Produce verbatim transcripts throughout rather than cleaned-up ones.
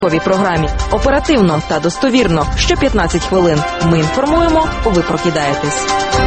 програмі. Оперативно та достовірно. Що п'ятнадцять хвилин. Ми інформуємо, ви прокидаєтесь.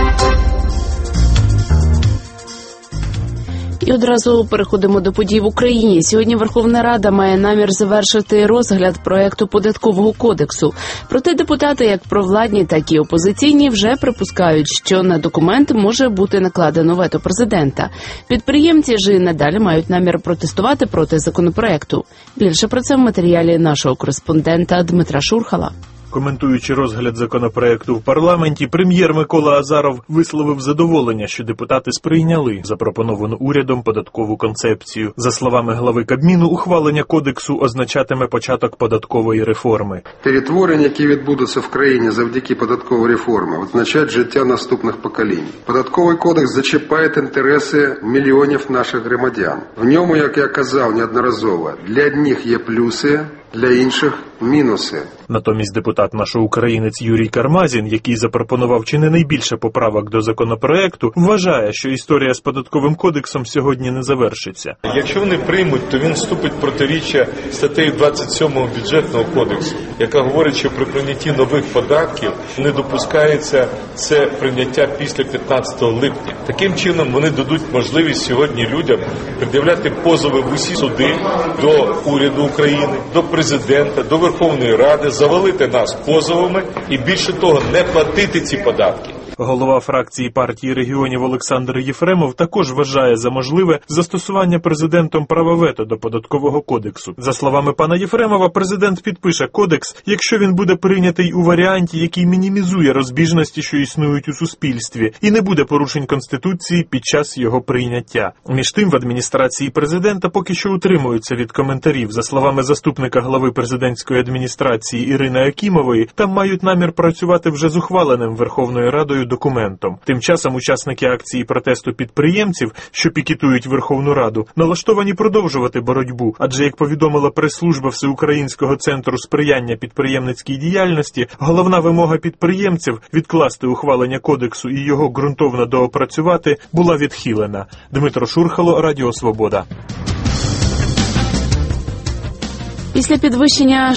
І одразу переходимо до подій в Україні. Сьогодні Верховна Рада має намір завершити розгляд проекту податкового кодексу. Проте депутати, як провладні, так і опозиційні, вже припускають, що на документ може бути накладено вето президента. Підприємці ж і надалі мають намір протестувати проти законопроекту. Більше про це в матеріалі нашого кореспондента Дмитра Шурхала. Коментуючи розгляд законопроекту в парламенті, прем'єр Микола Азаров висловив задоволення, що депутати сприйняли запропоновану урядом податкову концепцію. За словами глави Кабміну, ухвалення кодексу означатиме початок податкової реформи. Перетворення, які відбудуться в країні завдяки податковій реформі, означають життя наступних поколінь. Податковий кодекс зачіпає інтереси мільйонів наших громадян. В ньому, як я казав неодноразово, для одних є плюси, для інших – мінуси. Натомість депутат нашого українець Юрій Кармазін, який запропонував чи не найбільше поправок до законопроекту, вважає, що історія з податковим кодексом сьогодні не завершиться. Якщо вони приймуть, то він вступить в протиріччя статтею двадцять сьомого бюджетного кодексу, яка говорить, що при прийнятті нових податків не допускається це прийняття після п'ятнадцятого липня. Таким чином вони дадуть можливість сьогодні людям пред'являти позови в усі суди до уряду України, до президента, до Верховної Ради, завалити нас позовами і, більше того, не платити ці податки. Голова фракції партії регіонів Олександр Єфремов також вважає за можливе застосування президентом права вето до податкового кодексу. За словами пана Єфремова, президент підпише кодекс, якщо він буде прийнятий у варіанті, який мінімізує розбіжності, що існують у суспільстві, і не буде порушень Конституції під час його прийняття. Між тим, в адміністрації президента поки що утримуються від коментарів. За словами заступника глави президентської адміністрації Ірини Акімової, там мають намір працювати вже з ухваленим Верховною Радою документом. Тим часом учасники акції протесту підприємців, що пікетують Верховну Раду, налаштовані продовжувати боротьбу, адже, як повідомила прес-служба Всеукраїнського центру сприяння підприємницькій діяльності, головна вимога підприємців відкласти ухвалення кодексу і його ґрунтовно доопрацювати була відхилена. Дмитро Шурхало, Радіо Свобода. Після підвищення